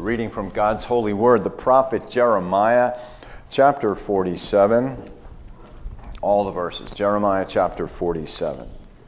A reading from God's holy word, the prophet Jeremiah, chapter 47. All the verses. Jeremiah chapter 47.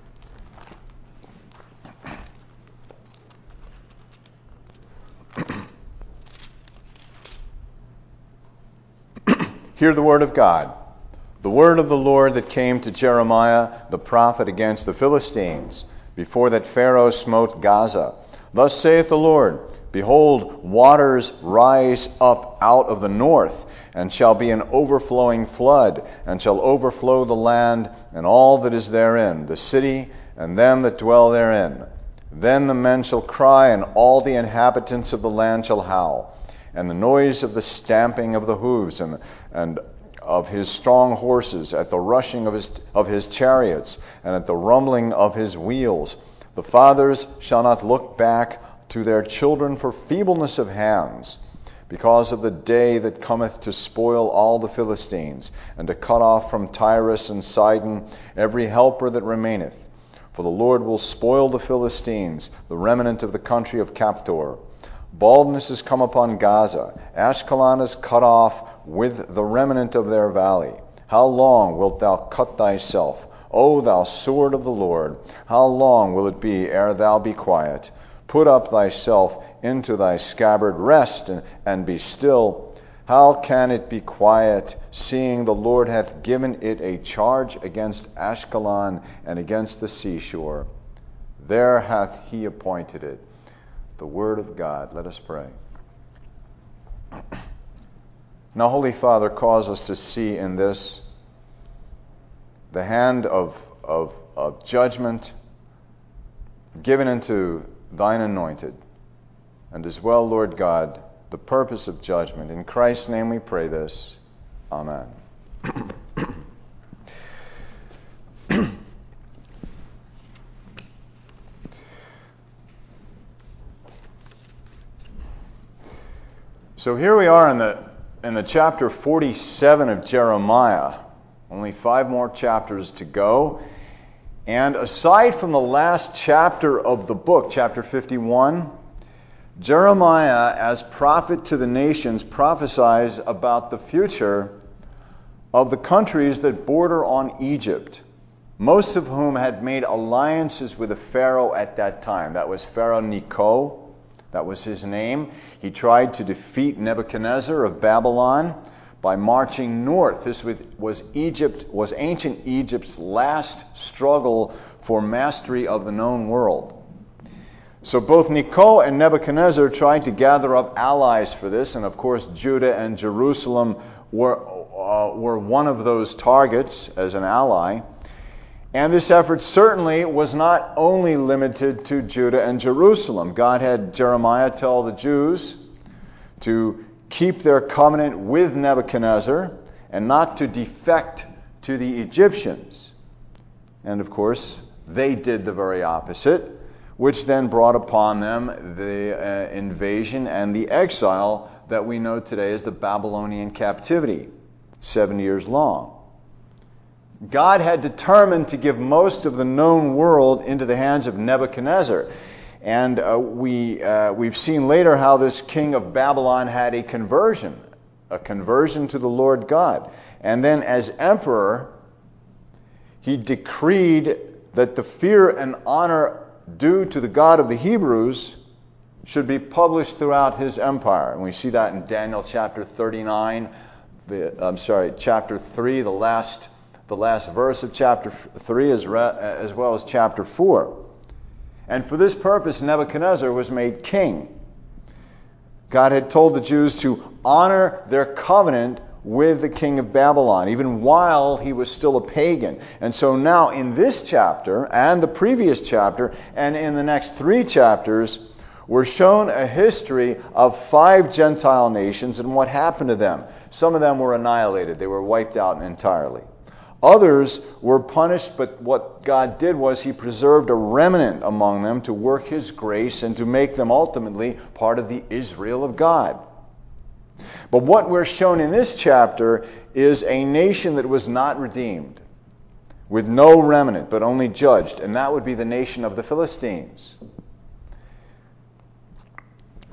Hear the word of God. The word of the Lord that came to Jeremiah the prophet against the Philistines, before that Pharaoh smote Gaza. Thus saith the Lord, Behold, waters rise up out of the north, and shall be an overflowing flood, and shall overflow the land and all that is therein, the city and them that dwell therein. Then the men shall cry, and all the inhabitants of the land shall howl, and the noise of the stamping of the hooves and of his strong horses, at the rushing of his chariots, and at the rumbling of his wheels. The fathers shall not look back to their children for feebleness of hands, because of the day that cometh to spoil all the Philistines, and to cut off from Tyrus and Sidon every helper that remaineth. For the Lord will spoil the Philistines, the remnant of the country of Captor. Baldness is come upon Gaza. Ashkelon is cut off with the remnant of their valley. How long wilt thou cut thyself, O thou sword of the Lord? How long will it be ere thou be quiet? Put up thyself into thy scabbard, rest and be still. How can it be quiet, seeing the Lord hath given it a charge against Ashkelon and against the seashore? There hath he appointed it. The word of God. Let us pray. Now, Holy Father, cause us to see in this the hand of judgment given into thine anointed, and as well, Lord God, the purpose of judgment. In Christ's name we pray this. Amen. So here we are in the chapter 47 of Jeremiah. Only 5 more chapters to go. And aside from the last chapter of the book, chapter 51, Jeremiah, as prophet to the nations, prophesies about the future of the countries that border on Egypt, most of whom had made alliances with the Pharaoh at that time. That was Pharaoh Necho. That was his name. He tried to defeat Nebuchadnezzar of Babylon by marching north. This was ancient Egypt's last struggle for mastery of the known world. So both Necho and Nebuchadnezzar tried to gather up allies for this, and of course Judah and Jerusalem were one of those targets as an ally. And this effort certainly was not only limited to Judah and Jerusalem. God had Jeremiah tell the Jews to keep their covenant with Nebuchadnezzar and not to defect to the Egyptians. And of course, they did the very opposite, which then brought upon them the invasion and the exile that we know today as the Babylonian captivity, 7 years long. God had determined to give most of the known world into the hands of Nebuchadnezzar. And we've seen later how this king of Babylon had a conversion to the Lord God. And then as emperor, he decreed that the fear and honor due to the God of the Hebrews should be published throughout his empire. And we see that in Daniel chapter 39, chapter 3, the last verse of chapter 3 as well as chapter 4. And for this purpose, Nebuchadnezzar was made king. God had told the Jews to honor their covenant with the king of Babylon, even while he was still a pagan. And so now in this chapter, and the previous chapter, and in the next 3 chapters, we're shown a history of 5 Gentile nations and what happened to them. Some of them were annihilated. They were wiped out entirely. Others were punished, but what God did was he preserved a remnant among them to work his grace and to make them ultimately part of the Israel of God. But what we're shown in this chapter is a nation that was not redeemed, with no remnant, but only judged, and that would be the nation of the Philistines.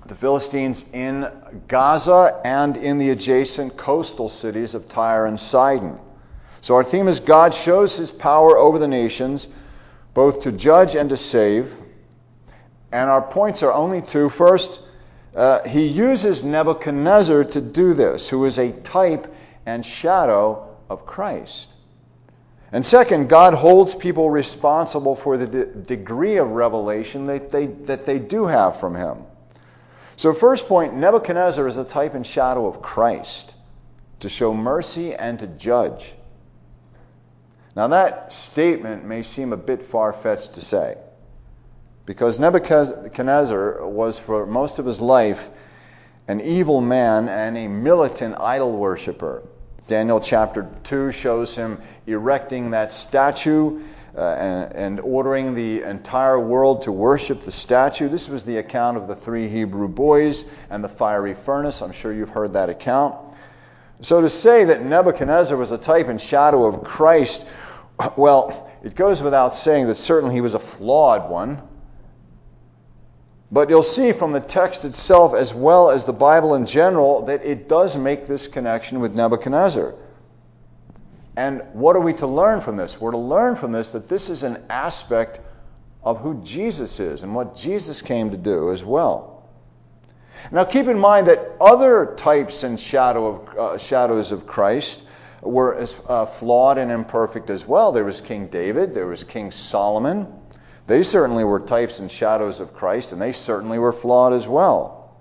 the Philistines in Gaza and in the adjacent coastal cities of Tyre and Sidon. So our theme is God shows his power over the nations, both to judge and to save. And our points are only two. First, he uses Nebuchadnezzar to do this, who is a type and shadow of Christ. And second, God holds people responsible for the degree of revelation that they do have from him. So first point, Nebuchadnezzar is a type and shadow of Christ, to show mercy and to judge. Now that statement may seem a bit far-fetched to say, because Nebuchadnezzar was for most of his life an evil man and a militant idol worshiper. Daniel chapter 2 shows him erecting that statue and ordering the entire world to worship the statue. This was the account of the 3 Hebrew boys and the fiery furnace. I'm sure you've heard that account. So to say that Nebuchadnezzar was a type and shadow of Christ, well, it goes without saying that certainly he was a flawed one. But you'll see from the text itself, as well as the Bible in general, that it does make this connection with Nebuchadnezzar. And what are we to learn from this? We're to learn from this that this is an aspect of who Jesus is and what Jesus came to do as well. Now keep in mind that other types and shadows of Christ were as flawed and imperfect as well. There was King David, there was King Solomon. They certainly were types and shadows of Christ, and they certainly were flawed as well.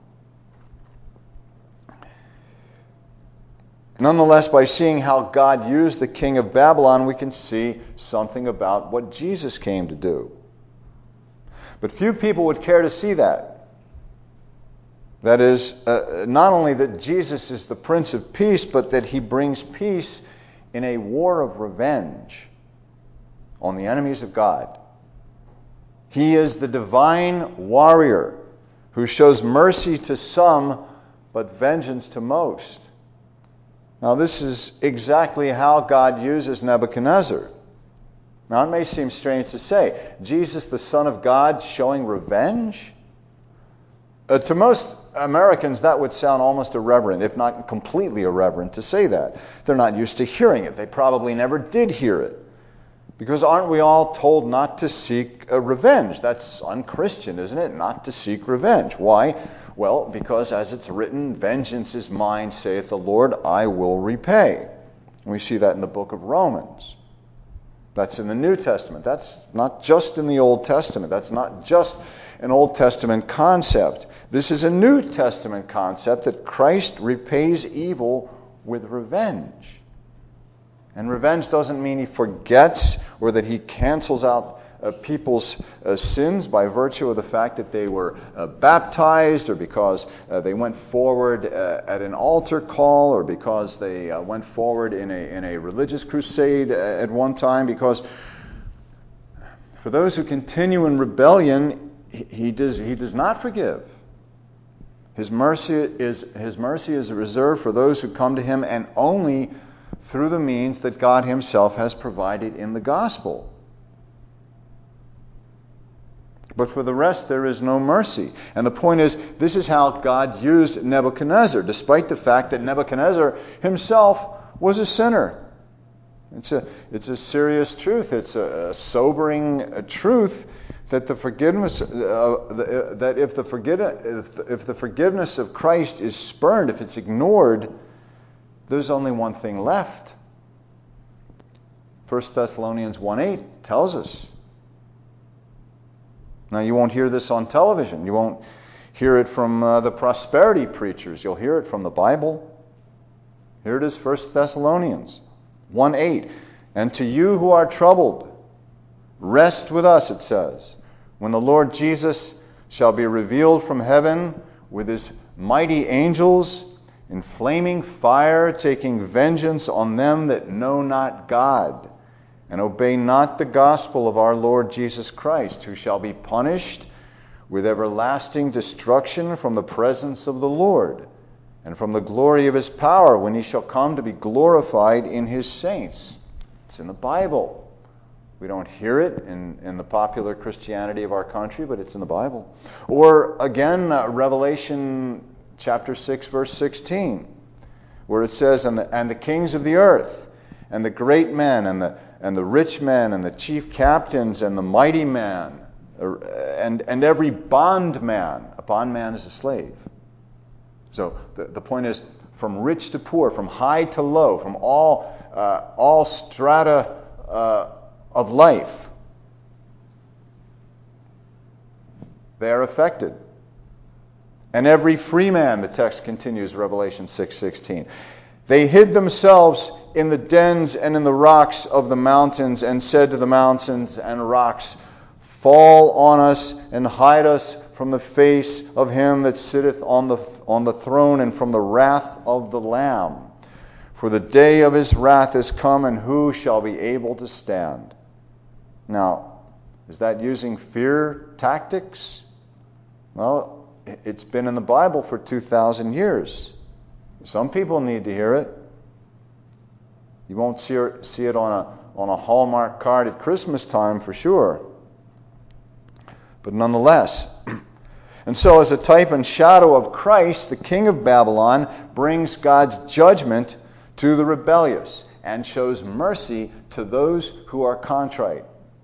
Nonetheless, by seeing how God used the king of Babylon, we can see something about what Jesus came to do. But few people would care to see that. That is, not only that Jesus is the Prince of Peace, but that he brings peace in a war of revenge on the enemies of God. He is the divine warrior who shows mercy to some, but vengeance to most. Now, this is exactly how God uses Nebuchadnezzar. Now, it may seem strange to say, Jesus, the Son of God, showing revenge? To most Americans, that would sound almost irreverent, if not completely irreverent, to say that. They're not used to hearing it. They probably never did hear it. Because aren't we all told not to seek revenge? That's unchristian, isn't it? Not to seek revenge. Why? Well, because as it's written, vengeance is mine, saith the Lord, I will repay. We see that in the book of Romans. That's in the New Testament. That's not just in the Old Testament. That's not just an Old Testament concept. This is a New Testament concept that Christ repays evil with revenge. And revenge doesn't mean he forgets or that he cancels out people's sins by virtue of the fact that they were baptized, or because they went forward at an altar call, or because they went forward in a religious crusade at one time. Because for those who continue in rebellion, he does not forgive. His mercy is reserved for those who come to him, and only through the means that God himself has provided in the gospel. But for the rest, there is no mercy. And the point is, this is how God used Nebuchadnezzar, despite the fact that Nebuchadnezzar himself was a sinner. It's a serious truth. It's a sobering truth that the forgiveness that if the forgiveness of Christ is spurned, if it's ignored, there's only one thing left. 1 Thessalonians 1:8 tells us. Now, you won't hear this on television. You won't hear it from the prosperity preachers. You'll hear it from the Bible. Here it is, 1 Thessalonians 1:8. And to you who are troubled, rest with us, it says, when the Lord Jesus shall be revealed from heaven with his mighty angels in flaming fire, taking vengeance on them that know not God, and obey not the gospel of our Lord Jesus Christ, who shall be punished with everlasting destruction from the presence of the Lord, and from the glory of his power, when he shall come to be glorified in his saints. It's in the Bible. We don't hear it in the popular Christianity of our country, but it's in the Bible. Or again, Revelation chapter 6, verse 16, where it says, and the kings of the earth, and the great men, and the rich men, and the chief captains, and the mighty man, and every bondman. A bondman is a slave. So the point is, from rich to poor, from high to low, from all strata of life, they are affected. And every free man, the text continues, Revelation 6:16. They hid themselves in the dens and in the rocks of the mountains, and said to the mountains and rocks, fall on us and hide us from the face of him that sitteth on the throne, and from the wrath of the Lamb. For the day of his wrath is come, and who shall be able to stand? Now, is that using fear tactics? Well, it's been in the Bible for 2,000 years. Some people need to hear it. You won't see it on a Hallmark card at Christmas time for sure. But nonetheless. And so as a type and shadow of Christ, the king of Babylon brings God's judgment to the rebellious and shows mercy to those who are contrite.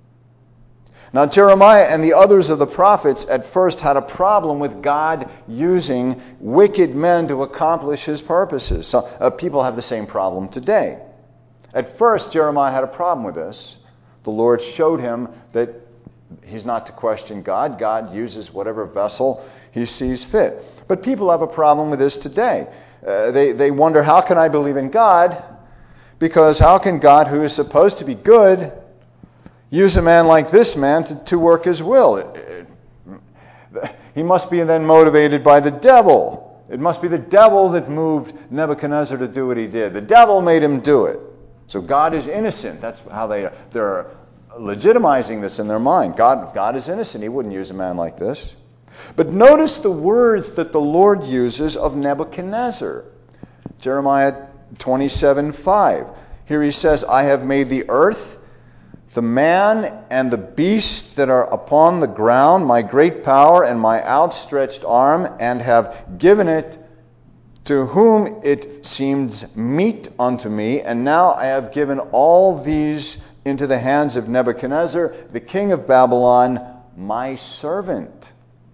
Now, Jeremiah and the others of the prophets at first had a problem with God using wicked men to accomplish his purposes. So, people have the same problem today. At first, Jeremiah had a problem with this. The Lord showed him that he's not to question God. God uses whatever vessel he sees fit. But people have a problem with this today. They wonder, how can I believe in God? Because how can God, who is supposed to be good, use a man like this man to work his will? He must be then motivated by the devil. It must be the devil that moved Nebuchadnezzar to do what he did. The devil made him do it. So God is innocent. That's how they're legitimizing this in their mind. God is innocent. He wouldn't use a man like this. But notice the words that the Lord uses of Nebuchadnezzar. Jeremiah 27:5. Here he says, I have made the earth, the man and the beast that are upon the ground, my great power and my outstretched arm, and have given it to whom it seems meet unto me. And now I have given all these into the hands of Nebuchadnezzar, the king of Babylon, my servant.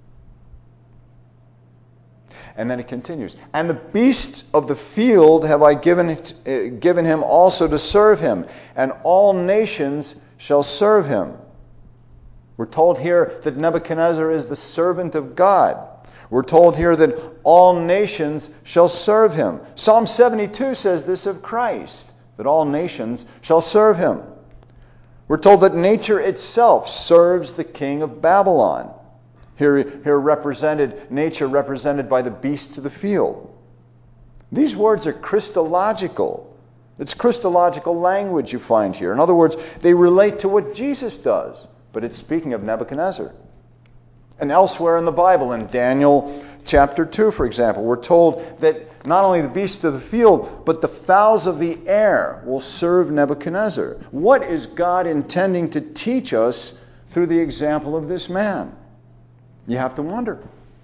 And then it continues. And the beasts of the field have I given him also to serve him, and all nations shall serve him. We're told here that Nebuchadnezzar is the servant of God. We're told here that all nations shall serve him. Psalm 72 says this of Christ, that all nations shall serve him. We're told that nature itself serves the king of Babylon. Here nature represented by the beasts of the field. These words are Christological. It's Christological language you find here. In other words, they relate to what Jesus does, but it's speaking of Nebuchadnezzar. And elsewhere in the Bible, in Daniel chapter 2, for example, we're told that not only the beasts of the field, but the fowls of the air will serve Nebuchadnezzar. What is God intending to teach us through the example of this man? You have to wonder.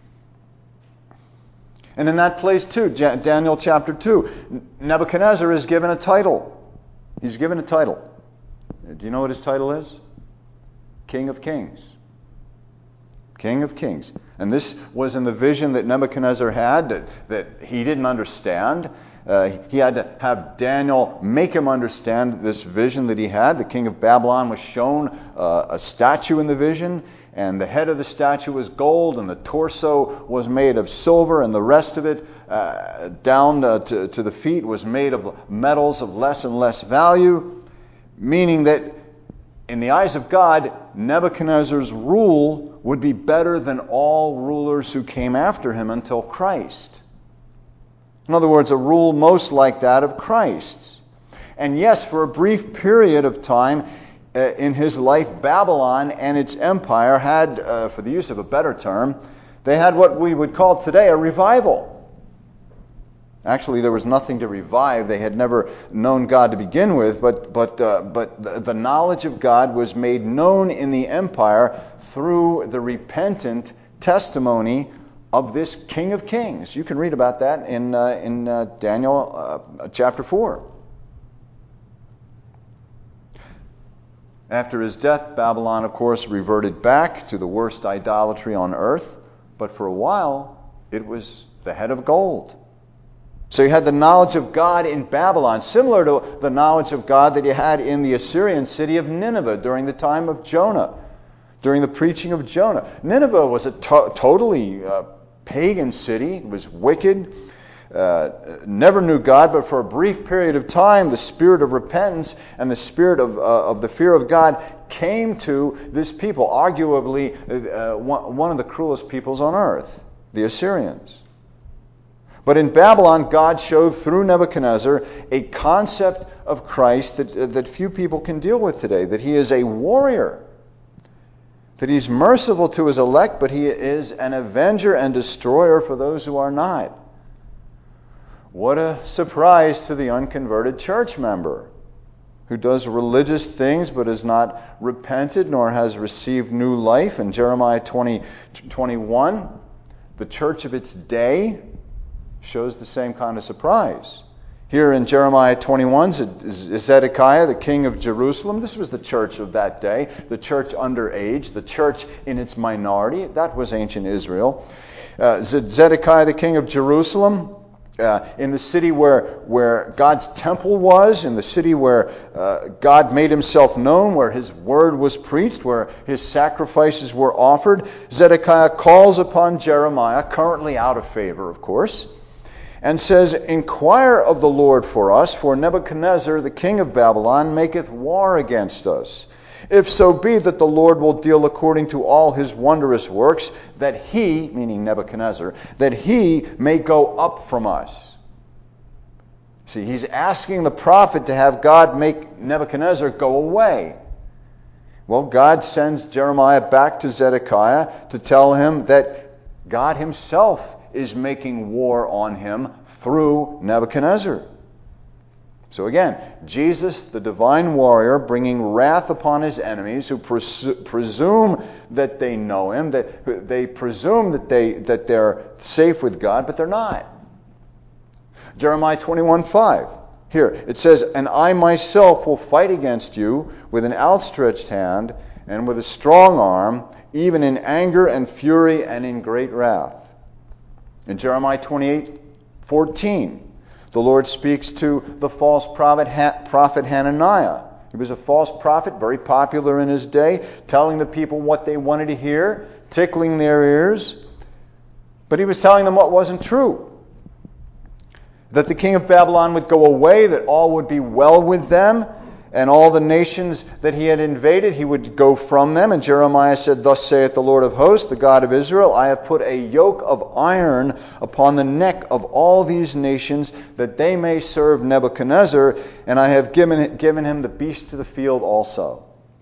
And in that place too, Daniel chapter 2, Nebuchadnezzar is given a title. He's given a title. Do you know what his title is? King of Kings. King of Kings. And this was in the vision that Nebuchadnezzar had that he didn't understand. He had to have Daniel make him understand this vision that he had. The king of Babylon was shown a statue in the vision, and the head of the statue was gold, and the torso was made of silver, and the rest of it down to the feet was made of metals of less and less value, meaning that in the eyes of God, Nebuchadnezzar's rule would be better than all rulers who came after him until Christ. In other words, a rule most like that of Christ's. And yes, for a brief period of time in his life, Babylon and its empire had, for the use of a better term, they had what we would call today a revival. Actually, there was nothing to revive. They had never known God to begin with, but the knowledge of God was made known in the empire through the repentant testimony of this King of Kings. You can read about that in Daniel chapter 4. After his death, Babylon, of course, reverted back to the worst idolatry on earth, but for a while, it was the head of gold. So you had the knowledge of God in Babylon, similar to the knowledge of God that you had in the Assyrian city of Nineveh during the time of Jonah, during the preaching of Jonah. Nineveh was a totally pagan city. It was wicked, never knew God, but for a brief period of time, the spirit of repentance and the spirit of the fear of God came to this people, arguably one of the cruelest peoples on earth, the Assyrians. But in Babylon, God showed through Nebuchadnezzar a concept of Christ that few people can deal with today, that he is a warrior, that he's merciful to his elect, but he is an avenger and destroyer for those who are not. What a surprise to the unconverted church member who does religious things but has not repented nor has received new life. In Jeremiah 20:21, the church of its day shows the same kind of surprise. Here in Jeremiah 21 is Zedekiah, the king of Jerusalem. This was the church of that day, the church underage, the church in its minority. That was ancient Israel. Zedekiah, the king of Jerusalem, in the city where God's temple was, in the city where God made himself known, where his word was preached, where his sacrifices were offered. Zedekiah calls upon Jeremiah, currently out of favor, of course, and says, "Inquire of the Lord for us, for Nebuchadnezzar, the king of Babylon, maketh war against us. If so be that the Lord will deal according to all his wondrous works, that he," meaning Nebuchadnezzar, "that he may go up from us." See, he's asking the prophet to have God make Nebuchadnezzar go away. Well, God sends Jeremiah back to Zedekiah to tell him that God himself is making war on him through Nebuchadnezzar. So again, Jesus, the divine warrior, bringing wrath upon his enemies who presume that they know him, that they presume that they're safe with God, but they're not. Jeremiah 21:5. Here, it says, "And I myself will fight against you with an outstretched hand and with a strong arm, even in anger and fury and in great wrath." In Jeremiah 28:14, the Lord speaks to the false prophet Hananiah. He was a false prophet, very popular in his day, telling the people what they wanted to hear, tickling their ears. But he was telling them what wasn't true. That the king of Babylon would go away, that all would be well with them, and all the nations that he had invaded, he would go from them. And Jeremiah said, "Thus saith the Lord of hosts, the God of Israel, I have put a yoke of iron upon the neck of all these nations, that they may serve Nebuchadnezzar, and I have given him the beasts of the field also."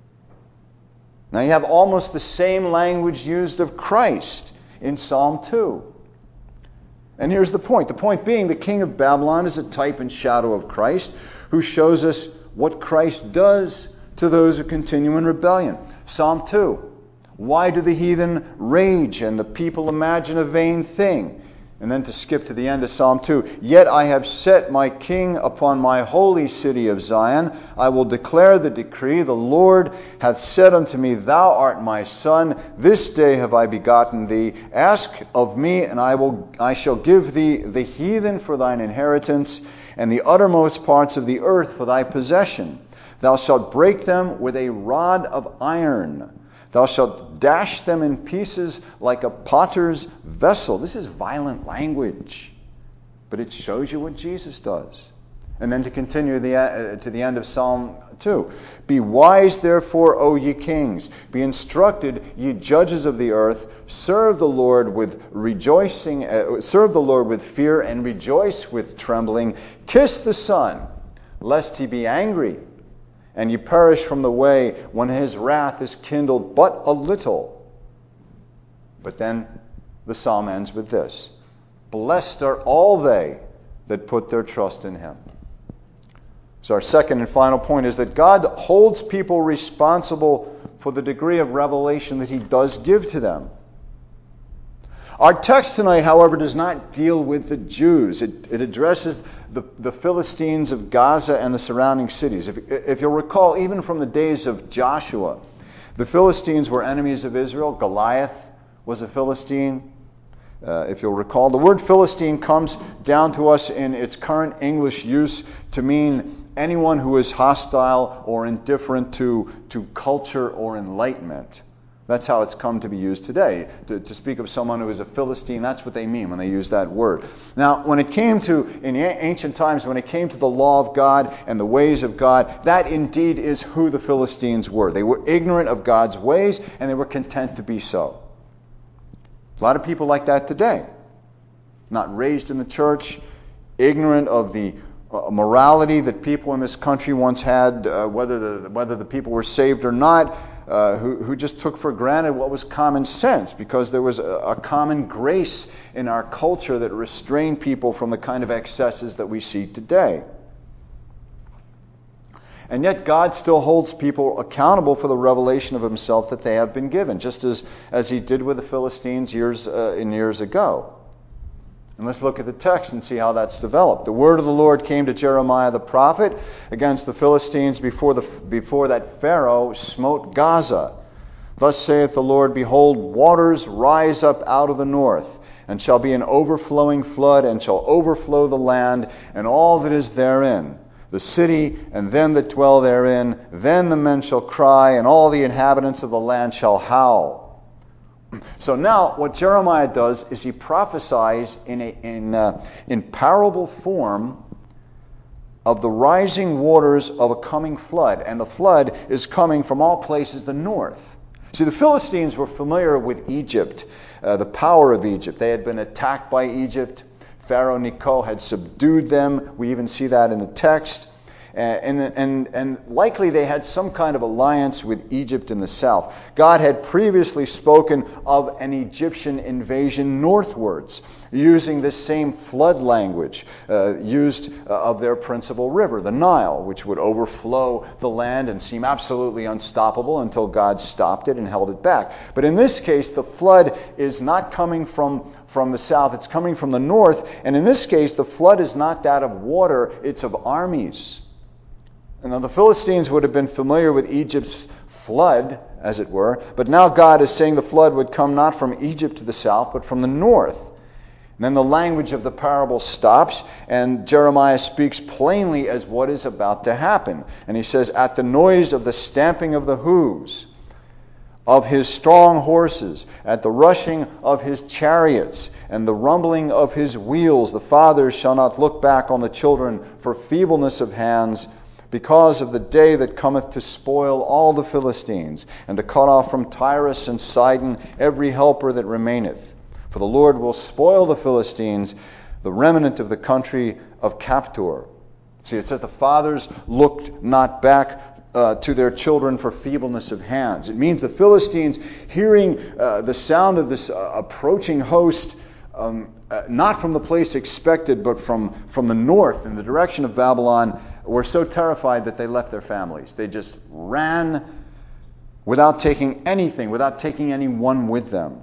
Now you have almost the same language used of Christ in Psalm 2. And here's the point. The point being, the king of Babylon is a type and shadow of Christ, who shows us what Christ does to those who continue in rebellion. Psalm 2. Why do the heathen rage and the people imagine a vain thing? And then to skip to the end of Psalm 2. "Yet I have set my king upon my holy city of Zion. I will declare the decree. The Lord hath said unto me, Thou art my son. This day have I begotten thee. Ask of me, and I shall give thee the heathen for thine inheritance, and the uttermost parts of the earth for thy possession. Thou shalt break them with a rod of iron. Thou shalt dash them in pieces like a potter's vessel." This is violent language, but it shows you what Jesus does. And then to continue to the end of Psalm 2. "Be wise, therefore, O ye kings. Be instructed, ye judges of the earth. Serve the Lord with rejoicing. Serve the Lord with fear, and rejoice with trembling. Kiss the Son, lest he be angry, and ye perish from the way, when his wrath is kindled but a little." But then the psalm ends with this: "Blessed are all they that put their trust in him. So our second and final point is that God holds people responsible for the degree of revelation that he does give to them. Our text tonight, however, does not deal with the Jews. It addresses the Philistines of Gaza and the surrounding cities. If you'll recall, even from the days of Joshua, the Philistines were enemies of Israel. Goliath was a Philistine. If you'll recall, the word Philistine comes down to us in its current English use to mean anyone who is hostile or indifferent to culture or enlightenment. That's how it's come to be used today. To speak of someone who is a Philistine, that's what they mean when they use that word. Now, when it came to, in ancient times, when it came to the law of God and the ways of God, that indeed is who the Philistines were. They were ignorant of God's ways, and they were content to be so. A lot of people like that today. Not raised in the church, ignorant of the morality that people in this country once had, whether the people were saved or not, who just took for granted what was common sense, because there was a common grace in our culture that restrained people from the kind of excesses that we see today. And yet God still holds people accountable for the revelation of himself that they have been given, just as he did with the Philistines years ago. And let's look at the text and see how that's developed. The word of the Lord came to Jeremiah the prophet against the Philistines before that Pharaoh smote Gaza. Thus saith the Lord, Behold, waters rise up out of the north, and shall be an overflowing flood, and shall overflow the land, and all that is therein, the city, and them that dwell therein. Then the men shall cry, and all the inhabitants of the land shall howl. So now, what Jeremiah does is he prophesies in parable form of the rising waters of a coming flood. And the flood is coming from all places the north. See, the Philistines were familiar with Egypt, the power of Egypt. They had been attacked by Egypt. Pharaoh Necho had subdued them. We even see that in the text. And likely they had some kind of alliance with Egypt in the south. God had previously spoken of an Egyptian invasion northwards, using this same flood language used of their principal river, the Nile, which would overflow the land and seem absolutely unstoppable until God stopped it and held it back. But in this case, the flood is not coming from the south, it's coming from the north. And in this case, the flood is not that of water, it's of armies. Now, the Philistines would have been familiar with Egypt's flood, as it were, but now God is saying the flood would come not from Egypt to the south, but from the north. And then the language of the parable stops, and Jeremiah speaks plainly as what is about to happen. And he says, At the noise of the stamping of the hooves of his strong horses, at the rushing of his chariots, and the rumbling of his wheels, the fathers shall not look back on the children for feebleness of hands, because of the day that cometh to spoil all the Philistines, and to cut off from Tyrus and Sidon every helper that remaineth. For the Lord will spoil the Philistines, the remnant of the country of Captor. See, it says the fathers looked not back to their children for feebleness of hands. It means the Philistines, hearing the sound of this approaching host, not from the place expected, but from the north, in the direction of Babylon, were so terrified that they left their families. They just ran without taking anything, without taking anyone with them.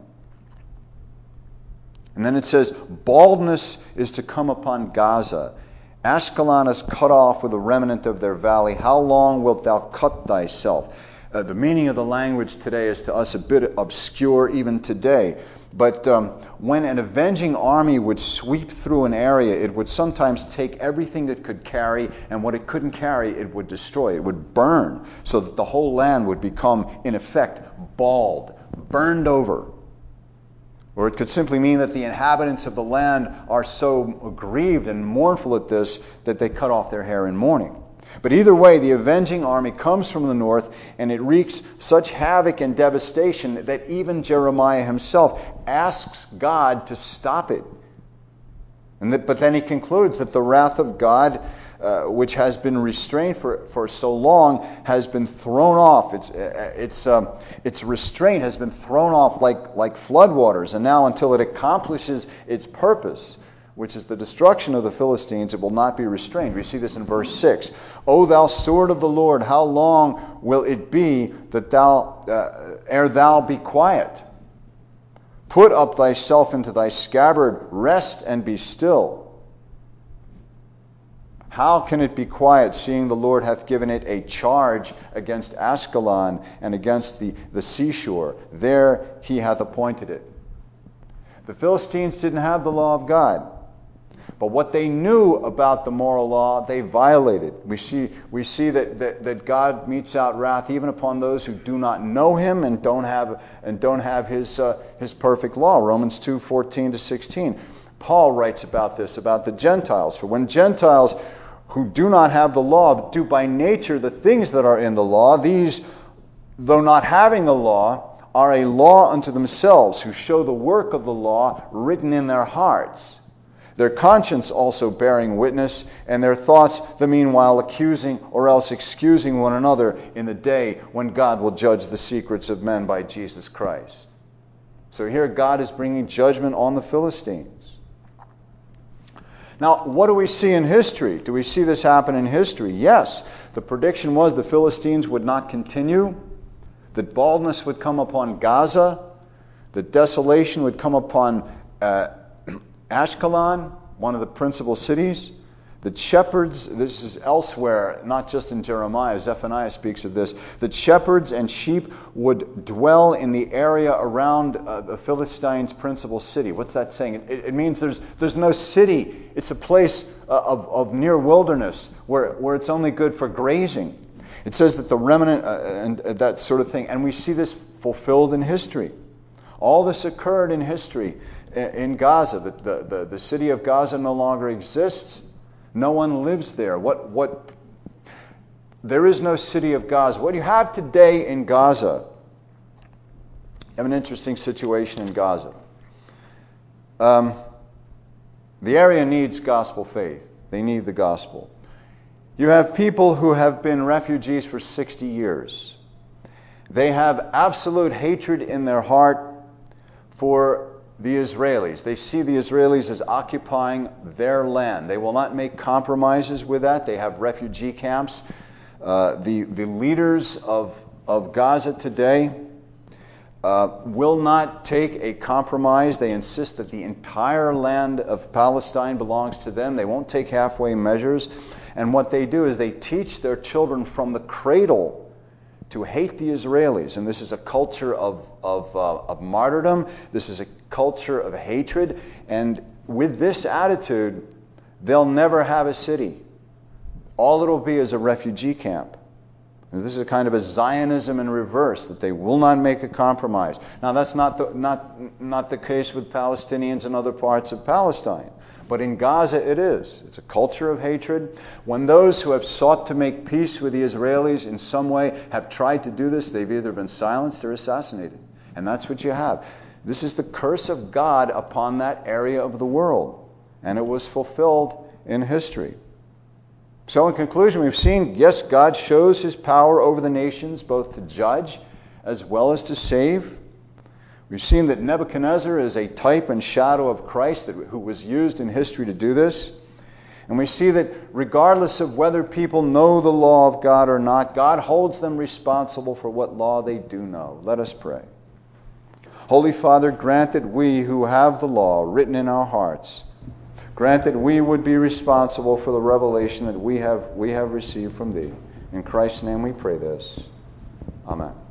And then it says, baldness is to come upon Gaza. Ashkelon is cut off with the remnant of their valley. How long wilt thou cut thyself? The meaning of the language today is to us a bit obscure even today. But when an avenging army would sweep through an area, it would sometimes take everything it could carry, and what it couldn't carry, it would destroy. It would burn, so that the whole land would become, in effect, bald, burned over. Or it could simply mean that the inhabitants of the land are so grieved and mournful at this that they cut off their hair in mourning. But either way, the avenging army comes from the north, and it wreaks such havoc and devastation that even Jeremiah himself asks God to stop it. But then he concludes that the wrath of God, which has been restrained for so long, has been thrown off. Its restraint has been thrown off like floodwaters, and now until it accomplishes its purpose, which is the destruction of the Philistines, it will not be restrained. We see this in verse 6. O thou sword of the Lord, how long will it be that thou ere thou be quiet? Put up thyself into thy scabbard, rest and be still. How can it be quiet, seeing the Lord hath given it a charge against Askelon and against the seashore? There he hath appointed it. The Philistines didn't have the law of God. But what they knew about the moral law, they violated. We see that God metes out wrath even upon those who do not know Him and don't have His perfect law. Romans 2:14-16. Paul writes about this, about the Gentiles. For when Gentiles who do not have the law do by nature the things that are in the law, these, though not having the law, are a law unto themselves, who show the work of the law written in their hearts, their conscience also bearing witness, and their thoughts the meanwhile accusing or else excusing one another in the day when God will judge the secrets of men by Jesus Christ. So here God is bringing judgment on the Philistines. Now, what do we see in history? Do we see this happen in history? Yes. The prediction was the Philistines would not continue, that baldness would come upon Gaza, that desolation would come upon Ashkelon, one of the principal cities. The shepherds, this is elsewhere, not just in Jeremiah, Zephaniah speaks of this, that shepherds and sheep would dwell in the area around the Philistines' principal city. What's that saying? It means there's no city. It's a place of near wilderness where it's only good for grazing. It says that the remnant and that sort of thing. And we see this fulfilled in history. All this occurred in history in Gaza. The city of Gaza no longer exists. No one lives there. There is no city of Gaza. What you have today in Gaza, you have an interesting situation in Gaza. The area needs gospel faith. They need the gospel. You have people who have been refugees for 60 years. They have absolute hatred in their heart for the Israelis. They see the Israelis as occupying their land. They will not make compromises with that. They have refugee camps. The leaders of Gaza today will not take a compromise. They insist that the entire land of Palestine belongs to them. They won't take halfway measures. And what they do is they teach their children from the cradle to hate the Israelis. And this is a culture of martyrdom. This is a culture of hatred. And with this attitude, they'll never have a city. All it'll be is a refugee camp. And this is a kind of a Zionism in reverse, that they will not make a compromise. Now, that's not the case with Palestinians in other parts of Palestine. But in Gaza it is. It's a culture of hatred. When those who have sought to make peace with the Israelis in some way have tried to do this, they've either been silenced or assassinated. And that's what you have. This is the curse of God upon that area of the world. And it was fulfilled in history. So in conclusion, we've seen, yes, God shows His power over the nations, both to judge as well as to save. We've seen that Nebuchadnezzar is a type and shadow of Christ who was used in history to do this. And we see that regardless of whether people know the law of God or not, God holds them responsible for what law they do know. Let us pray. Holy Father, grant that we who have the law written in our hearts, grant that we would be responsible for the revelation that we have received from Thee. In Christ's name we pray this. Amen.